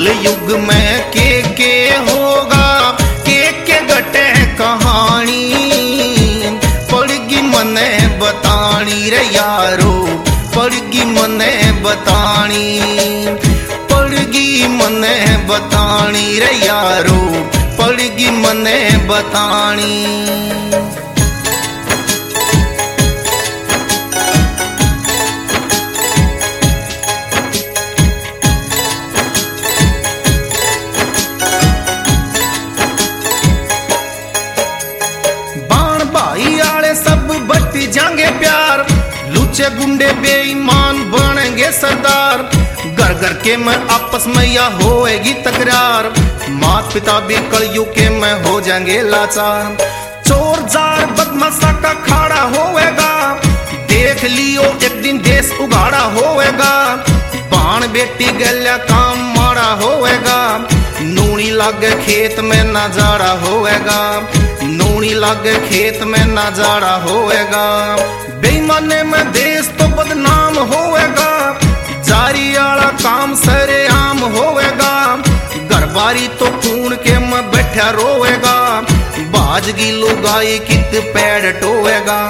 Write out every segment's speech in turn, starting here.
कल युग में के होगा के घटे कहानी पड़गी मने बतानी रे यारो पड़गी मने बतानी पड़गी मने बतानी रे यारो पड़गी मने बतानी। जाएंगे प्यार लूचे गुंडे बेईमान बनेंगे सरदार घर घर के में आपस में या होएगी तकरार माता पिता भी कलयुग के में हो जाएंगे लाचार चोर जार बदमाशा का खाड़ा होएगा देख लियो एक दिन देश उगाड़ा होएगा बाण बेटी गल्या काम मारा होएगा नूनी लागे खेत में नजारा होएगा नूनी लागे खेत में नजारा होएगा बेईमाने में देश तो बदनाम होएगा जारी आला काम सरेआम होएगा घरबारी तो खून के में बैठा रोएगा बाजगी लुगाई कित पैर टोएगा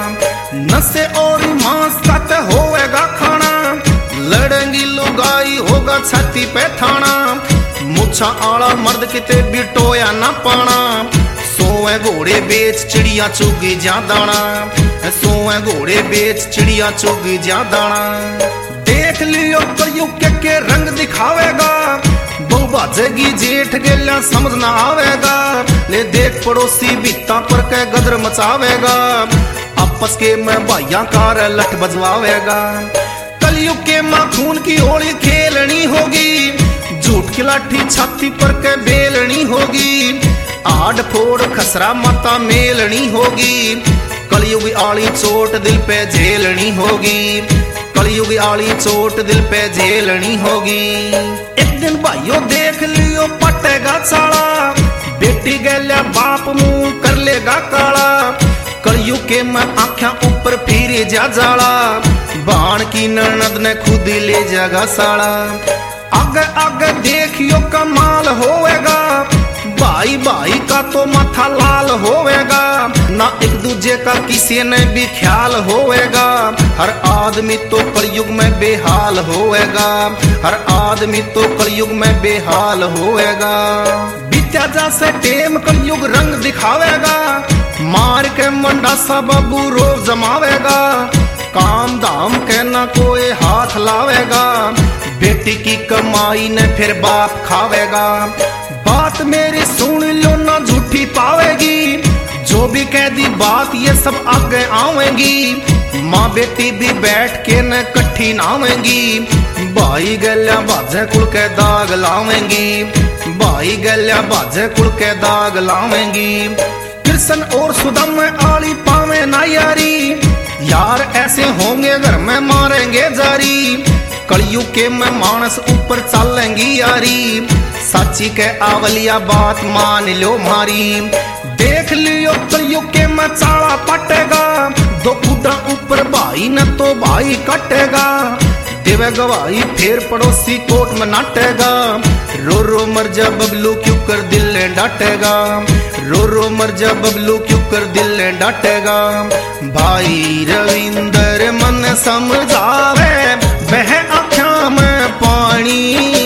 नशे और मांस का ते होएगा खाना लड़ेंगी लुगाई होगा छाती पे थाना मुच्छा आला मर्द किते भी टोया ना पाना सोए घोड़े बेच चिड़िया चुगी जा दाना सोए घोड़े बेच चिड़िया चुगी जा दाना देख लियो कलयुग के रंग दिखावेगा बहु बाजेगी जेठ गेल्या समझ ना आवेगा ले देख पड़ोसी बीता पर के गदर मचावेगा आपस के में भाइया कार लठ बजवावेगा कलयुग के माँ खून की होली खेलनी होगी झूठ की लाठी छाती पर के बेलनी होगी आड़ फोड़ खसरा माता मेलनी होगी कलयुग आली चोट दिल पे झेलनी होगी कलयुग आली चोट दिल पे झेलनी होगी एक दिन भाइयों देख लियो पटेगा साला बेटी गैल्या बाप मुंह कर लेगा काला कलयुग के मैं आँखा ऊपर फिर जा जाला बाण की ननद ने खुद ले जागा साला आगे आगे देखियो कमाल होएगा भाई भाई का तो माथा लाल होएगा ना एक दूजे का किसी ने भी ख्याल होएगा हर आदमी तो कलयुग में बेहाल होएगा हर आदमी तो कलयुग में बेहाल होएगा बीत्या जैसे टेम कलयुग रंग दिखावेगा मार के मंडा सा बाबू रोज जमावेगा काम धाम के ना कोई हाथ लावेगा बेटी की कमाई ने फिर बाप खावेगा बात मेरी सुन लो ना झूठी पावेगी जो भी कह दी बात ये सब आगे आवेंगी माँ बेटी भी बैठ के न कट्ठी नावेंगी भाई गल्या बाजे कुल के दाग लावेंगी भाई गल्या बाजे कुल के दाग लावेंगी कृष्ण और सुदाम में आली पावे ना यारी यार ऐसे होंगे घर में मारेंगे जारी कलयुग के में मानस ऊपर चलेंगी यारी साची के आवलिया बात मान लो मारी देख लियो कलयुग के में चाला पटेगा दो फुटा ऊपर भाई न तो भाई कटेगा देवे गवाही फिर पड़ोसी कोर्ट में नाटेगा रो रो मर जा बबलू क्यों कर दिल ने डांटेगा रो रो मर जा बबलू क्यों कर दिल ने डांटेगा भाई रविंदर मन समझावे बह आँखा में पानी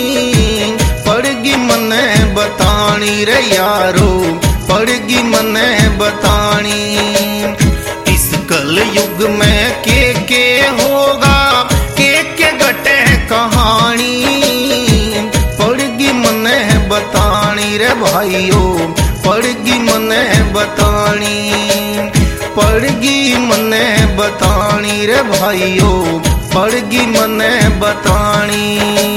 पड़गी मने बतानी रे यारो पड़गी मने बतानी इस कल युग में के होगा के घटे कहानी पड़गी मने बतानी रे भाइयों पड़गी मने बतानी पड़गी मने बतानी रे भाइयों पड़गी मने बतानी।